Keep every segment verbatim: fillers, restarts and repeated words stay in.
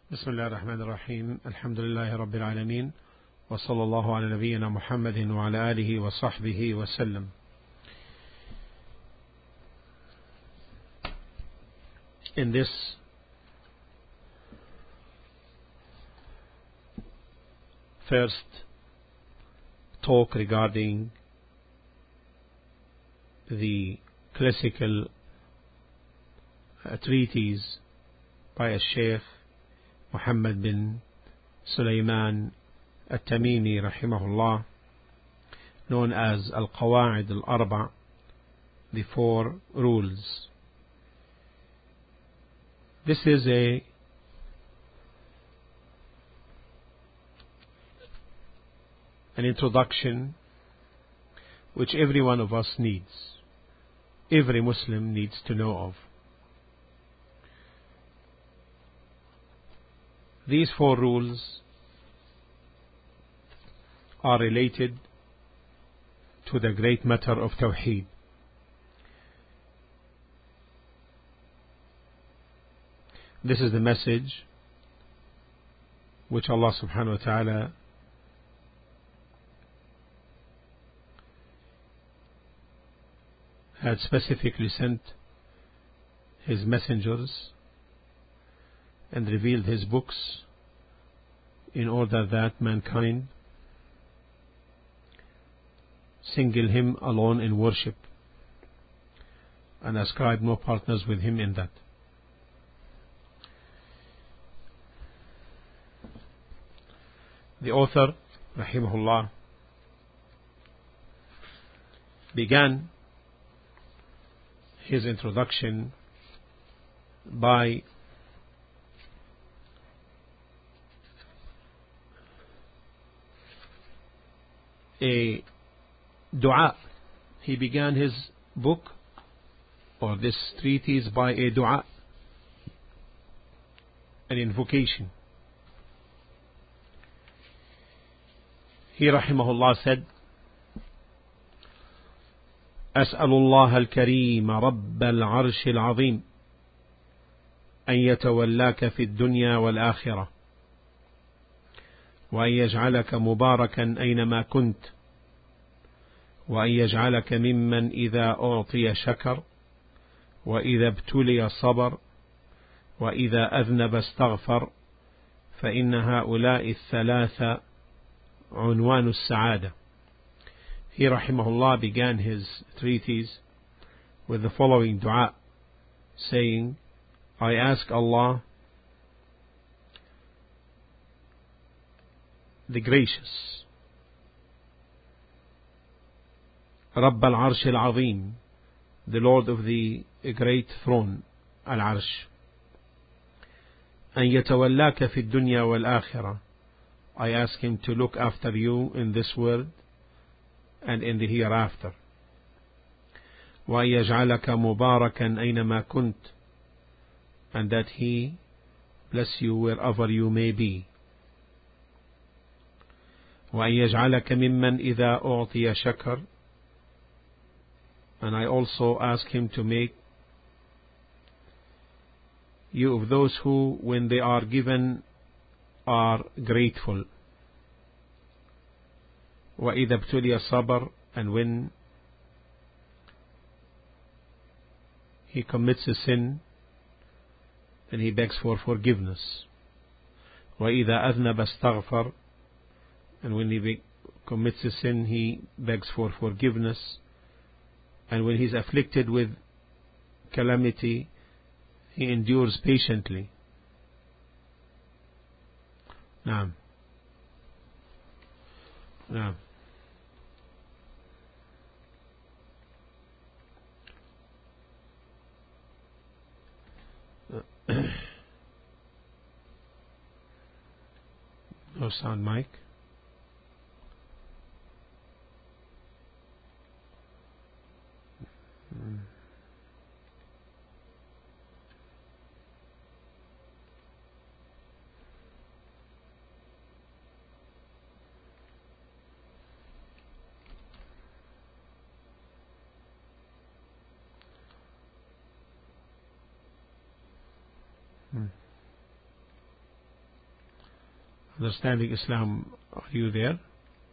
بسم الله الرحمن الرحيم. الحمد لله رب العالمين، وصلى الله على نبينا محمد وعلى آله وصحبه وسلم. In this first talk regarding the classical uh, treatise by a Sheikh Muhammad bin Sulaiman At-Tamimi rahimahullah, known as Al-Qawa'id Al-Arba', the four rules. This is a an introduction which every one of us needs, every Muslim needs to know of. These four rules are related to the great matter of Tawheed. This is the message which Allah subhanahu wa ta'ala had specifically sent His messengers and revealed His books in order that mankind single Him alone in worship and ascribe no partners with Him in that. The author, rahimahullah, began his introduction by a dua. He began his book or this treatise by a dua, an invocation. He rahimahullah said, أسأل الله الكريم رب العرش العظيم أن يتولاك في الدنيا والآخرة، وأن يجعلك مباركا أينما كنت، وأن يجعلك ممن إذا أعطي شكر، وإذا ابتلي صبر، وإذا أذنب استغفر، فإن هؤلاء الثلاثة عنوان السعادة. He rahimahullah began his treatise with the following dua, saying, I ask Allah the gracious, Rabb al-Arsh al-Azim, the Lord of the great throne, Al-Arsh, أن يتولاك في الدنيا والآخرة, I ask Him to look after you in this world and in the hereafter. وأن يجعلك مباركا أينما كنت, and that He bless you wherever you may be. وأن يجعلك ممن إذا أعطي شكر, and I also ask Him to make you of those who, when they are given, are grateful. وإذا ابتلي صبر, and when he commits a sin, then he begs for forgiveness. وإذا أذنب استغفر, and when he commits a sin, he begs for forgiveness. And when he is afflicted with calamity, he endures patiently. نعم نعم No sound mic. Hmm. Hmm. Understanding Islam, are you there?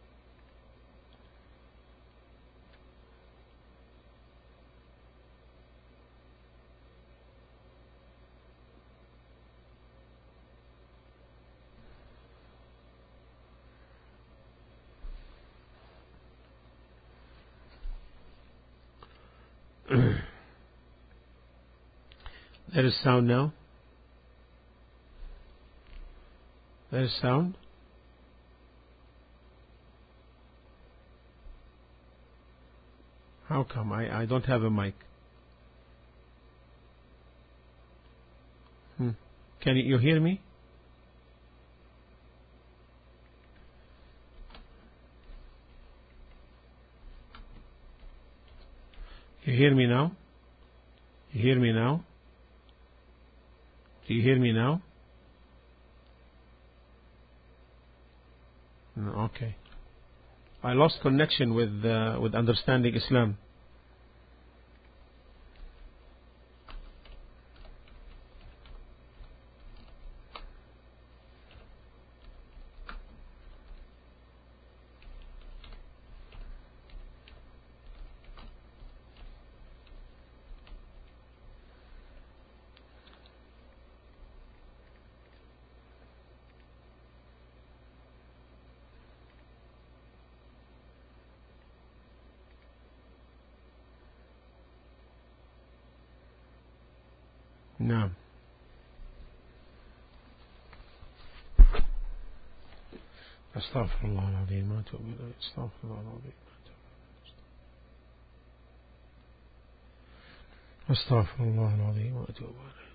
There is sound now. There is sound. How come? I, I don't have a mic. Hmm. Can you hear me? You hear me now? You hear me now? Do you hear me now? No, okay. I lost connection with uh, with understanding Islam. نعم. أستغفر الله العظيم وأتوب إليه. أستغفر الله العظيم أستغفر الله العظيم وأتوب إليه.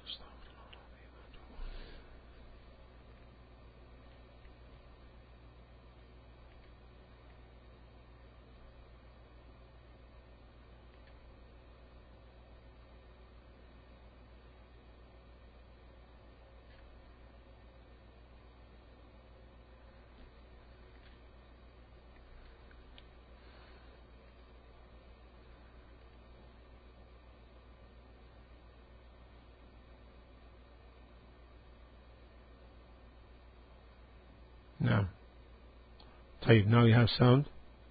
نعم. طيب, now you have sound.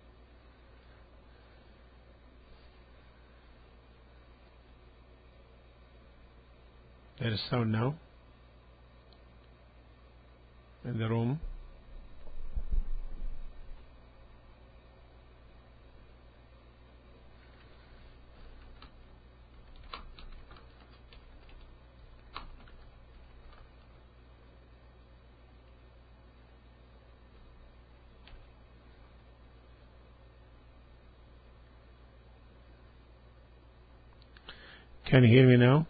There is sound now in the room. Can you hear me now?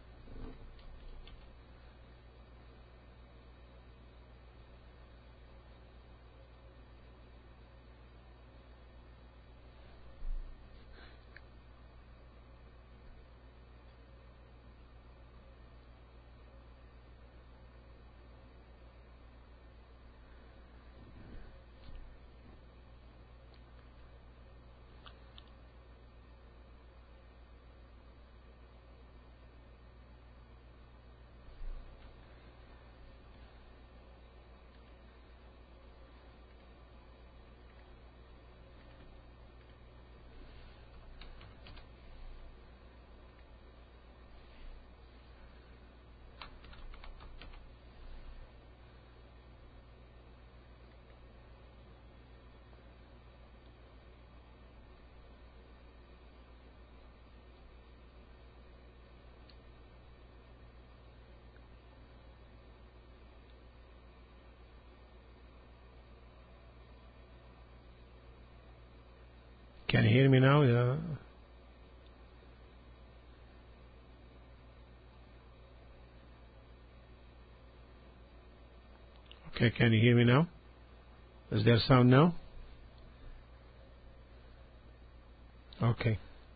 Can you hear me now? Yeah. Okay, can you hear me now? Is there sound now? Okay.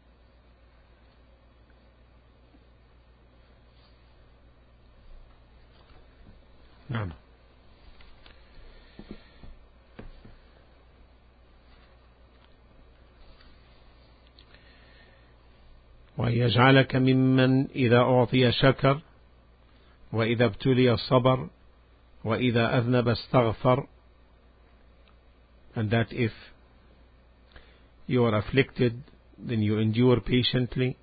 نعم. وأن يجعلك ممن إذا أعطي شكر وإذا ابتلي صبر وإذا أذنب استغفر, and that if you are afflicted, then you endure patiently.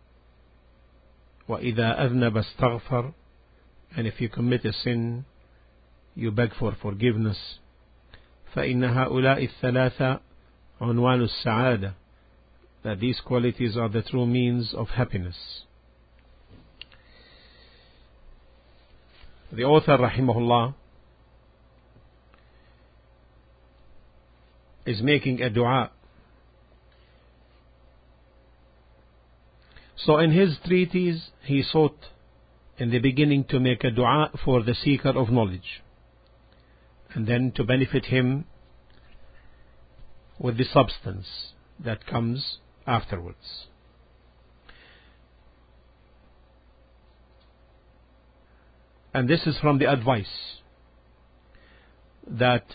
وإذا أذنب استغفر, and if you commit a sin, you beg for forgiveness. فإن هؤلاء الثلاثة عنوان السعادة, that these qualities are the true means of happiness. The author rahimahullah is making a dua. So in his treatise he sought in the beginning to make a dua for the seeker of knowledge, and then to benefit him with the substance that comes afterwards. And this is from the advice that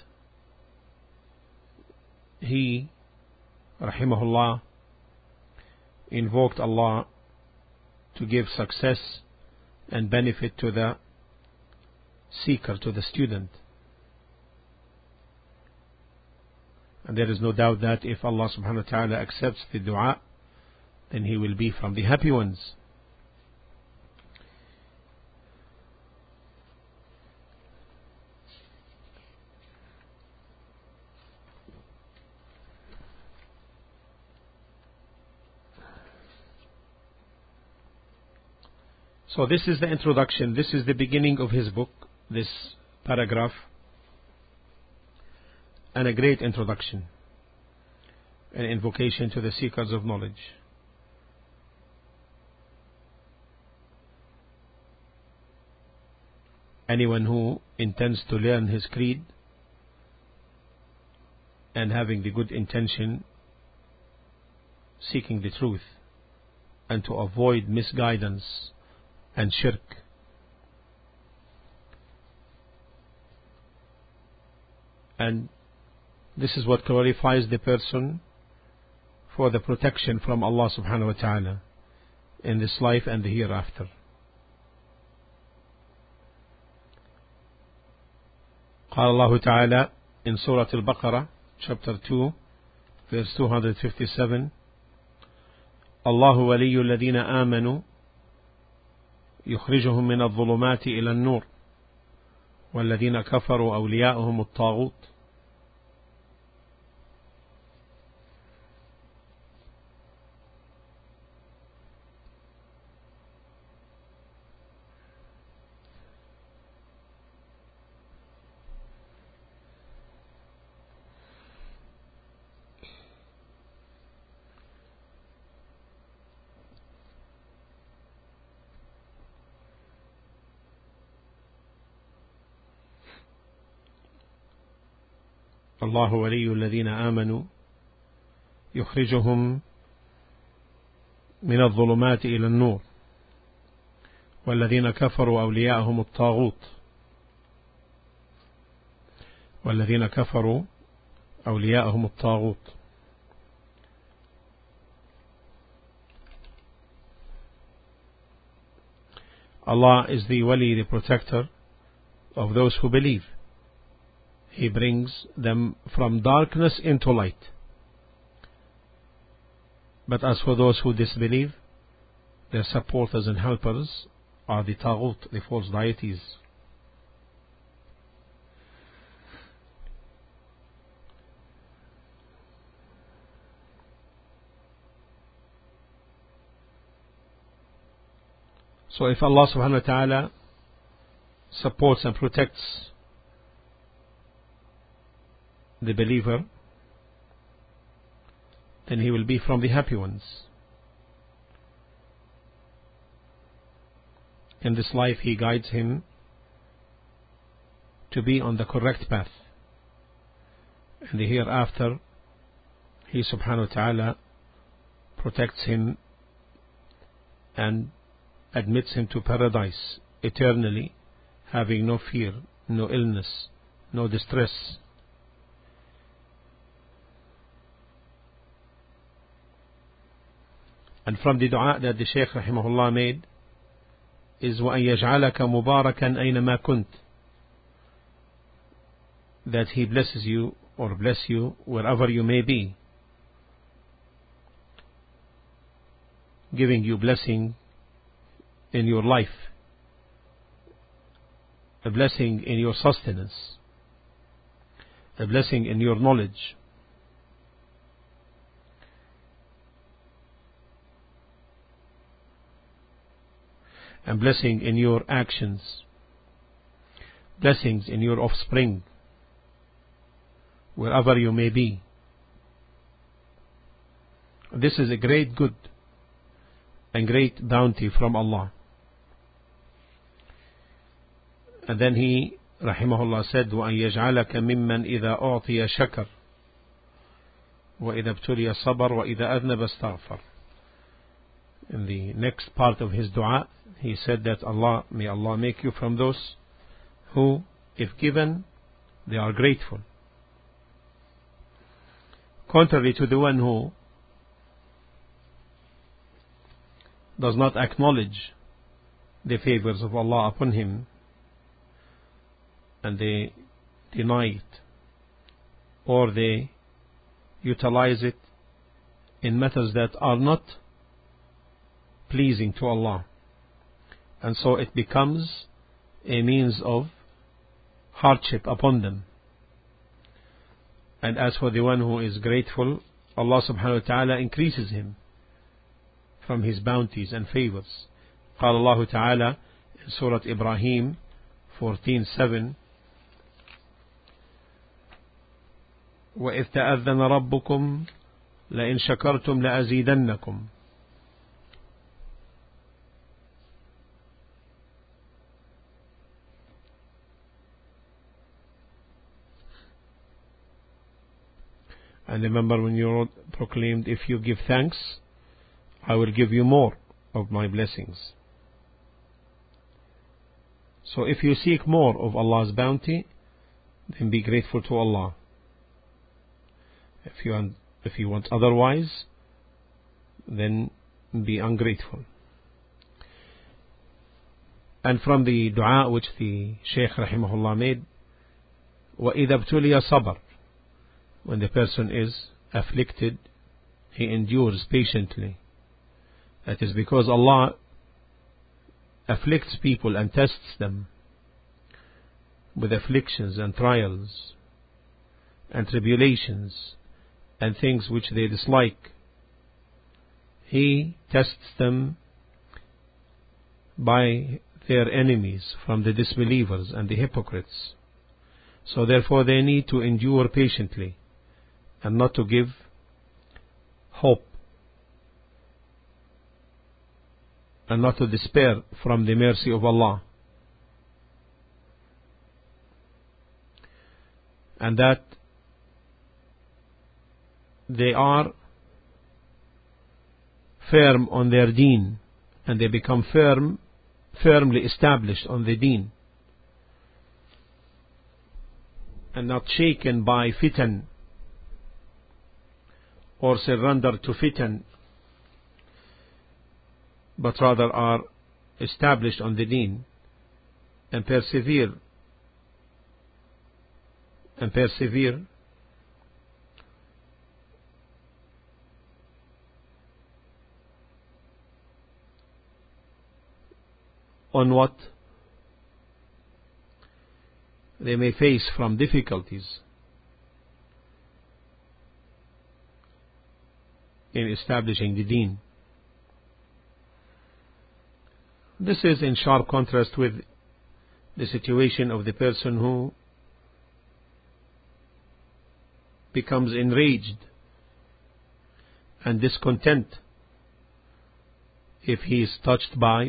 he, rahimahullah, invoked Allah to give success and benefit to the seeker, to the student. And there is no doubt that if Allah subhanahu wa ta'ala accepts the dua, then he will be from the happy ones. So this is the introduction, this is the beginning of his book, this paragraph, and a great introduction, an invocation to the seekers of knowledge. Anyone who intends to learn his creed and having the good intention, seeking the truth, and to avoid misguidance and shirk, and this is what qualifies the person for the protection from Allah subhanahu wa ta'ala in this life and the hereafter. قال الله تعالى in Surah Al-Baqarah, chapter two, verse two hundred fifty-seven, الله ولي الذين آمنوا يخرجهم من الظلمات إلى النور والذين كفروا أولياؤهم الطاغوت. الله ولي الذين آمنوا يخرجهم من الظلمات إلى النور والذين كفروا أولياءهم الطاغوت والذين كفروا أولياءهم الطاغوت. Allah is the wali, the protector of those who believe. He brings them from darkness into light. But as for those who disbelieve, their supporters and helpers are the Taghut, the false deities. So if Allah subhanahu wa ta'ala supports and protects the believer, then he will be from the happy ones. In this life he guides him to be on the correct path. In the hereafter, he subhanahu wa ta'ala protects him and admits him to paradise eternally, having no fear, no illness, no distress. And from the dua that the Shaykh rahimahullah made is وَأَن يَجْعَلَكَ مُبَارَكًا أَيْنَمَا كُنْتَ, that He blesses you or bless you wherever you may be, giving you blessing in your life, a blessing in your sustenance, a blessing in your knowledge, and blessing in your actions, blessings in your offspring, wherever you may be. This is a great good and great bounty from Allah. And then he, rahimahullah, said, وَأَن يَجْعَلَكَ مِمَّنْ إِذَا أُعْطِيَ شَكَرَ وَإِذَا ابْتُلِيَ صَبَرَ وَإِذَا أَذْنَبَ اسْتَغْفَرَ. In the next part of his dua, he said that Allah, may Allah make you from those who, if given, they are grateful. Contrary to the one who does not acknowledge the favors of Allah upon him, and they deny it, or they utilize it in matters that are not pleasing to Allah, and so it becomes a means of hardship upon them. And as for the one who is grateful, Allah subhanahu wa ta'ala increases him from His bounties and favors. قال الله تعالى in Surah Ibrahim fourteen seven, وَإِذْ تَأَذَّنَ رَبُّكُمْ لَإِنْ شَكَرْتُمْ لَأَزِيدَنَّكُمْ. And remember when you proclaimed, if you give thanks, I will give you more of my blessings. So if you seek more of Allah's bounty, then be grateful to Allah. If you, if you want otherwise, then be ungrateful. And from the dua which the Shaykh rahimahullah made, وَإِذَا ابْتُلِيَ صَبَرَ, when the person is afflicted, he endures patiently. That is because Allah afflicts people and tests them with afflictions and trials and tribulations and things which they dislike. He tests them by their enemies from the disbelievers and the hypocrites. So therefore they need to endure patiently and not to give hope and not to despair from the mercy of Allah. And that they are firm on their deen, and they become firm, firmly established on the deen, and not shaken by fitan or surrender to fitan, but rather are established on the deen and persevere and persevere on what they may face from difficulties in establishing the deen. This is in sharp contrast with the situation of the person who becomes enraged and discontent if he is touched by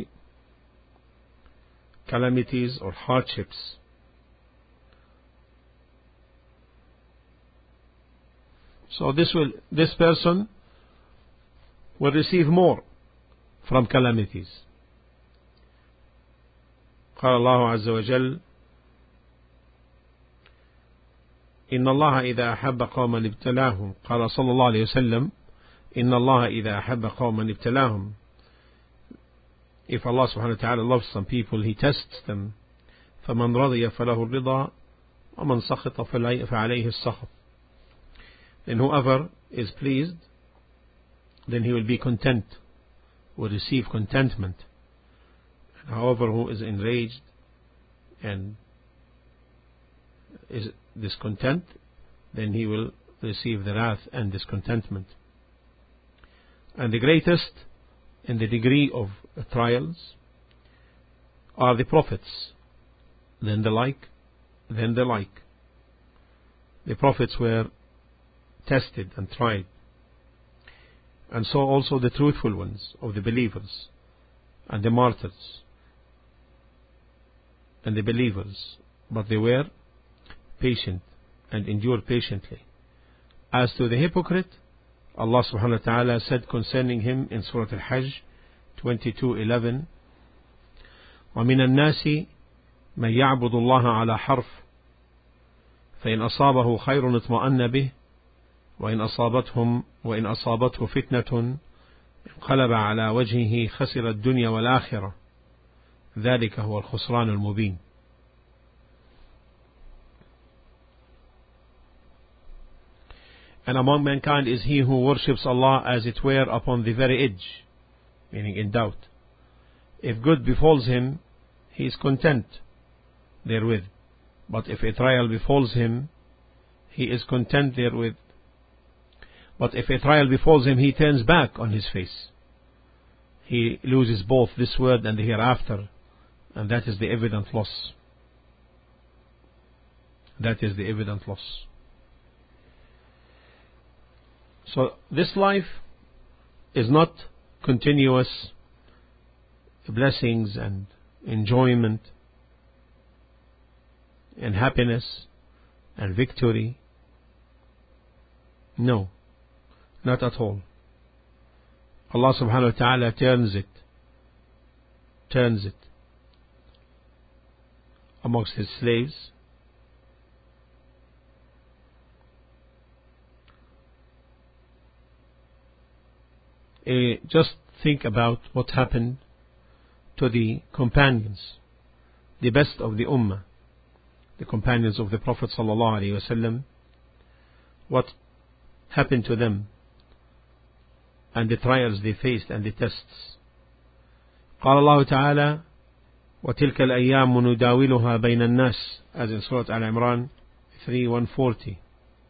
calamities or hardships. So this will this person will receive more from calamities. قال الله عز وجل إن الله إذا أحب قوما ابتلاهم. قال صلى الله عليه وسلم إن الله إذا أحب قوما ابتلاهم. If Allah subhanahu wa ta'ala loves some people, He tests them. فمن رضي فله الرضا ومن سخط فعليه السخط. Then whoever is pleased, then he will be content, will receive contentment. And however who is enraged and is discontent, then he will receive the wrath and discontentment. And the greatest in the degree of trials are the prophets, then the like, then the like. The prophets were tested and tried, and so also the truthful ones of the believers, and the martyrs, and the believers, but they were patient and endured patiently. As to the hypocrite, Allah subhanahu wa ta'ala said concerning him in Surah Al-Hajj twenty-two eleven, وَمِنَ النَّاسِ مَنْ يَعْبُدُ اللَّهَ عَلَى حَرْفٍ فإن أصابه خير اطمأن به وإن أصابتهم وإن أصابته فتنة انقلب على وجهه خسر الدنيا والآخرة ذلك هو الخسران المبين. And among mankind is he who worships Allah as it were upon the very edge, meaning in doubt. If good befalls him, he is content therewith. But if a trial befalls him, he is content therewith. But if a trial befalls him, he turns back on his face. He loses both this world and the hereafter, and that is the evident loss. That is the evident loss. So this life is not continuous blessings and enjoyment and happiness and victory. No, not at all. Allah subhanahu wa ta'ala turns it, turns it amongst His slaves. Uh, just think about what happened to the companions, the best of the Ummah, the companions of the Prophet sallallahu alaihi wasallam. What happened to them and the trials they faced and the tests. قال الله تعالى وتلك الأيام نداولها بين الناس, as in Surah Al-Imran three one forty.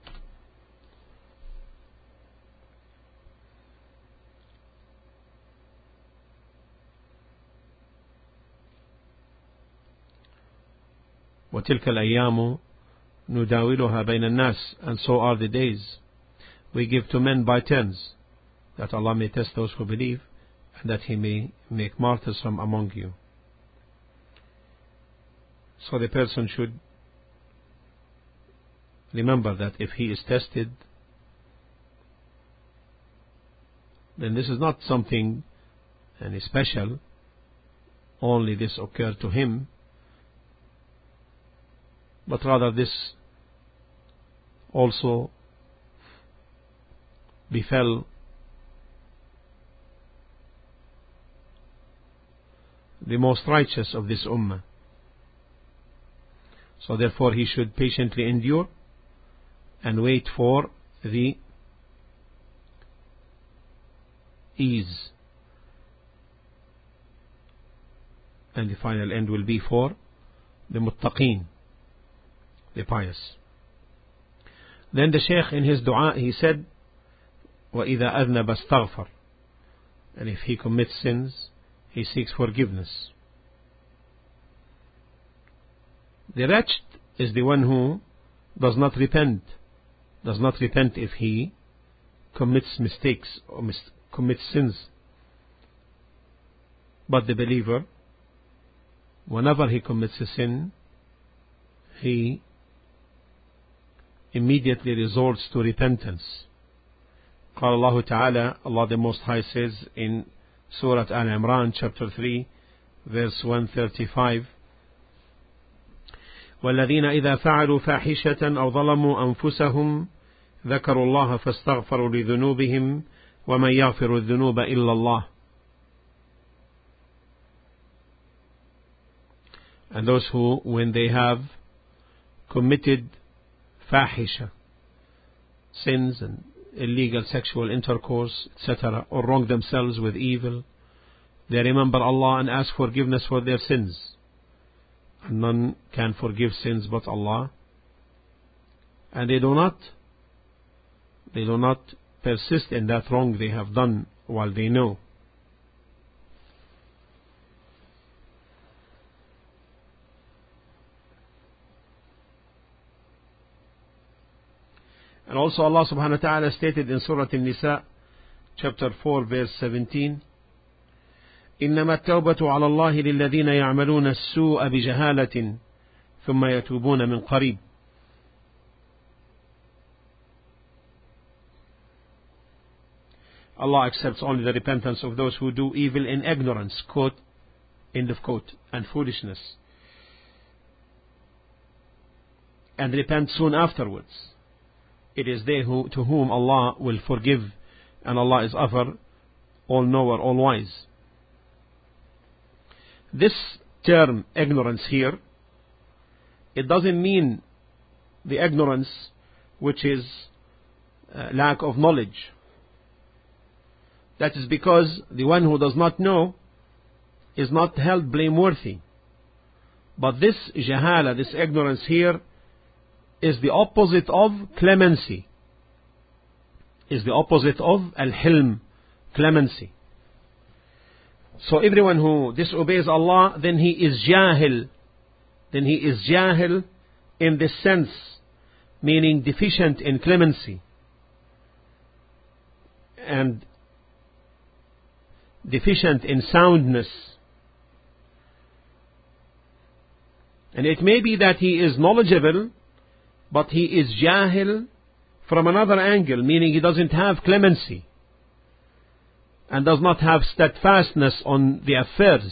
وتلك الأيام نداولها بين الناس, and so are the days we give to men by turns, that Allah may test those who believe and that He may make martyrs from among you. So the person should remember that if he is tested, then this is not something any special, only this occurred to him, but rather this also befell the most righteous of this ummah. So therefore he should patiently endure and wait for the ease, and the final end will be for the muttaqeen, the pious. Then the Shaykh in his dua, he said, وَإِذَا أَذْنَبَ اسْتَغْفَرَ, and if he commits sins, he seeks forgiveness. The wretched is the one who does not repent, does not repent if he commits mistakes or mis commits sins. But the believer, whenever he commits a sin, he immediately resorts to repentance. قال الله تعالى, Allah the Most High says in Surah Al-Imran chapter three verse one thirty-five, والذين إذا فعلوا فاحشة أو ظلموا أنفسهم ذكروا الله فاستغفروا لذنوبهم ومن يغفر الذنوب إلا الله. And those who, when they have committed fahisha, sins and illegal sexual intercourse, et cetera, or wrong themselves with evil, they remember Allah and ask forgiveness for their sins. And none can forgive sins but Allah. And they do not, they do not persist in that wrong they have done while they know. And also Allah subhanahu wa ta'ala stated in Surah An-Nisa, chapter four, verse seventeen, إنما التوبة على الله للذين يعملون السوء بجهالة ثم يتوبون من قريب. Allah accepts only the repentance of those who do evil in ignorance, quote, end of quote, and foolishness, and repent soon afterwards. It is they who, to whom Allah will forgive, and Allah is ever all-knower, all-wise. This term, ignorance here, it doesn't mean the ignorance which is uh, lack of knowledge. That is because the one who does not know is not held blameworthy. But this jahala, this ignorance here, is the opposite of clemency, is the opposite of al-hilm, clemency. So everyone who disobeys Allah, then he is jahil, then he is jahil in this sense, meaning deficient in clemency, and deficient in soundness. And it may be that he is knowledgeable, but he is jahil from another angle, meaning he doesn't have clemency and does not have steadfastness on the affairs.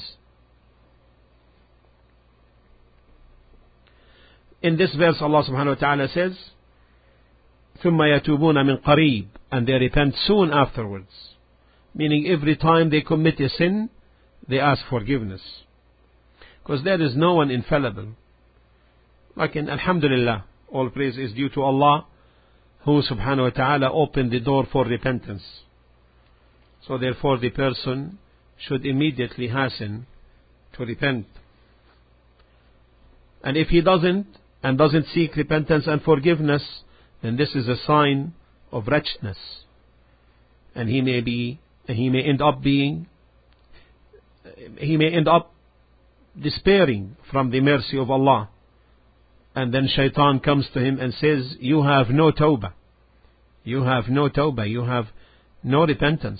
In this verse Allah subhanahu wa ta'ala says, ثُمَّ يَتُوبُونَ مِنْ قَرِيبٍ, and they repent soon afterwards, meaning every time they commit a sin, they ask forgiveness. Because there is no one infallible. Like in Alhamdulillah, all praise is due to Allah, who subhanahu wa ta'ala opened the door for repentance. So therefore the person should immediately hasten to repent. And if he doesn't, and doesn't seek repentance and forgiveness, then this is a sign of wretchedness. And he may be, he may end up being, he may end up despairing from the mercy of Allah. And then shaitan comes to him and says, you have no tawbah. You have no tawbah. You have no repentance.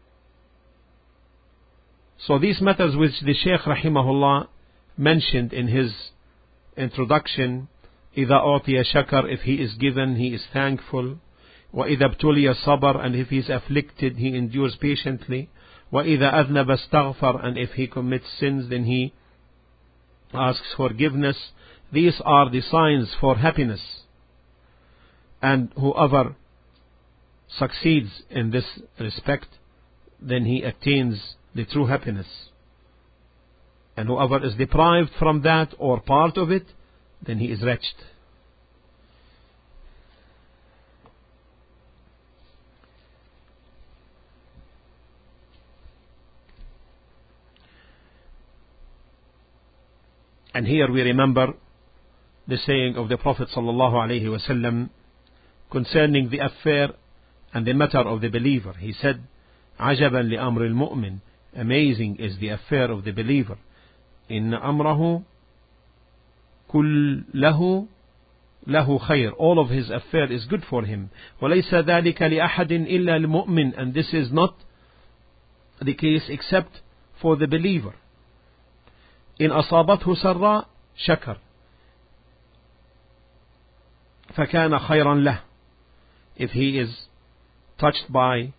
So these matters which the Shaykh rahimahullah mentioned in his introduction, إذا أعطي شكر, if he is given, he is thankful. وإذا ابتلي صبر, and if he is afflicted, he endures patiently. وإذا أذنب استغفر, and if he commits sins, then he asks forgiveness. These are the signs for happiness. And whoever succeeds in this respect, then he attains the true happiness. And whoever is deprived from that or part of it, then he is wretched. And here we remember the saying of the Prophet sallallahu alaihi wasallam concerning the affair and the matter of the believer. He said, عجبا لأمر المؤمن, amazing is the affair of the believer. إن أمره كله له خير, all of his affair is good for him. وليس ذلك لأحد إلا المؤمن, and this is not the case except for the believer. إن أصابته سراء شكر فكان خيرا له, if he is touched by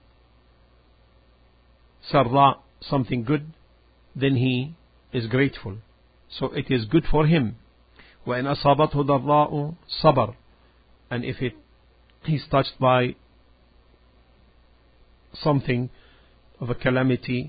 sarra, something good, then he is grateful, so it is good for him. وإن أصابته ضراء صبر, and if it he's touched by something of a calamity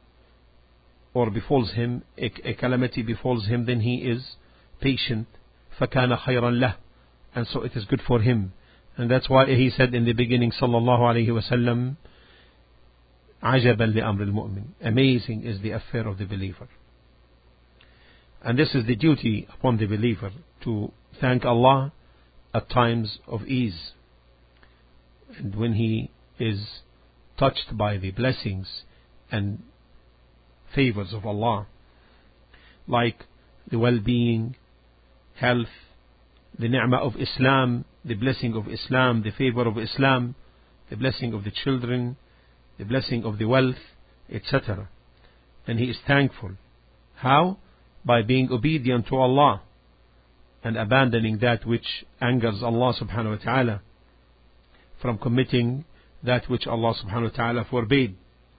or befalls him, a, a calamity befalls him, then he is patient. فكان خيرا له, and so it is good for him. And that's why he said in the beginning, sallallahu alayhi wa sallam, عجبا لأمر المؤمن, amazing is the affair of the believer. And this is the duty upon the believer, to thank Allah at times of ease, and when he is touched by the blessings and favors of Allah, like the well-being, health, the ni'mah of Islam, the blessing of Islam, the favor of Islam, the blessing of the children, the blessing of the wealth, et cetera. And he is thankful. How? By being obedient to Allah and abandoning that which angers Allah subhanahu wa ta'ala, from committing that which Allah subhanahu wa ta'ala forbade.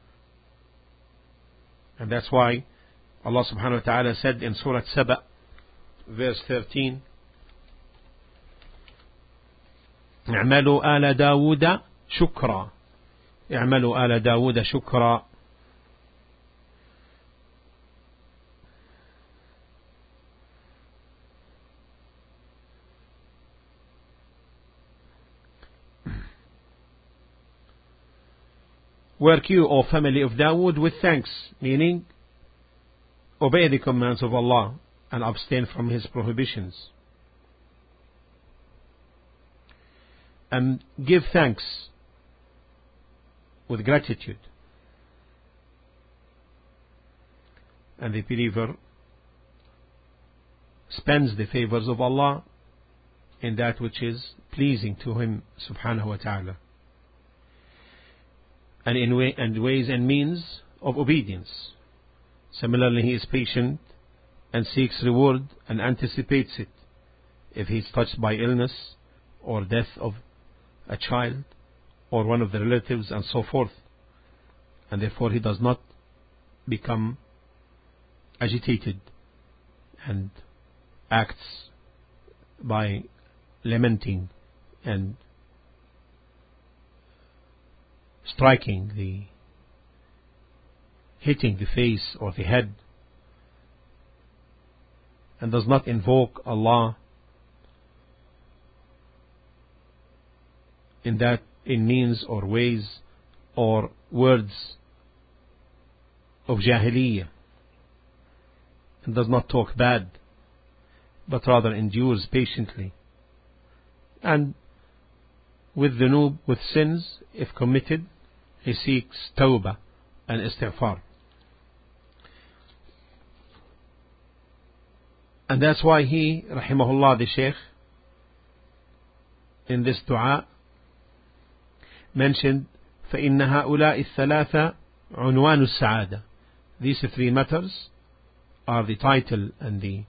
And that's why Allah subhanahu wa ta'ala said in Surah Saba, verse thirteen, اعملوا آل داود شكرا, اعملوا آل داود شكرا. Work you, O family of Dawood, with thanks, meaning obey the commands of Allah and abstain from His prohibitions. And give thanks with gratitude. And the believer spends the favors of Allah in that which is pleasing to Him subhanahu wa ta'ala, and in way and ways and means of obedience. Similarly, he is patient and seeks reward and anticipates it if he is touched by illness or death of a child or one of the relatives and so forth, and therefore he does not become agitated and acts by lamenting and striking the hitting the face or the head, and does not invoke Allah in that in means or ways or words of jahiliyyah, and does not talk bad, but rather endures patiently, and with dhunub, with sins, if committed, he seeks tawbah and istighfar. And that's why he, rahimahullah, the Shaykh, in this dua mentioned فَإِنَّ هَؤُلَاءِ الثَّلَاثَ عُنْوَانُ السَّعَادَةِ. These three matters are the title and the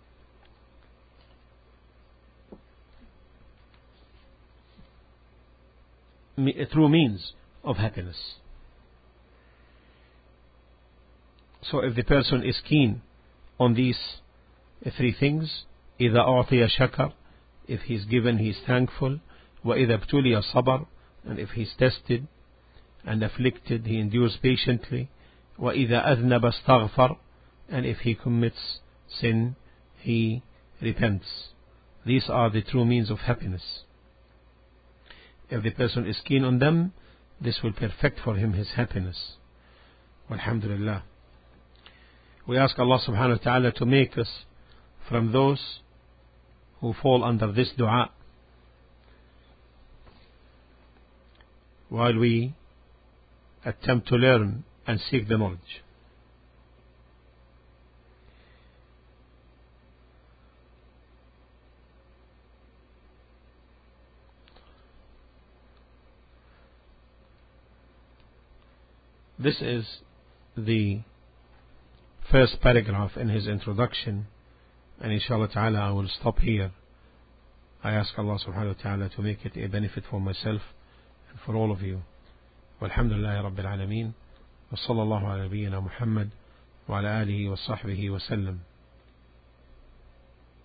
true means of happiness. So if the person is keen on these three things, إذا أعطي شكر, if he is given he is thankful, وإذا ابتلي صبر, and if he is tested and afflicted he endures patiently, وإذا أذنب استغفر, and if he commits sin he repents. These are the true means of happiness. If the person is keen on them, this will perfect for him his happiness. Alhamdulillah. We ask Allah subhanahu wa ta'ala to make us from those who fall under this dua while we attempt to learn and seek the knowledge. This is the first paragraph in his introduction, and inshallah ta'ala I will stop here. I ask Allah subhanahu wa ta'ala to make it a benefit for myself and for all of you. Walhamdulillahi Rabbil Alameen, wa sallallahu ala nabiyyina Muhammad wa ala alihi wa sahbihi wa sallam.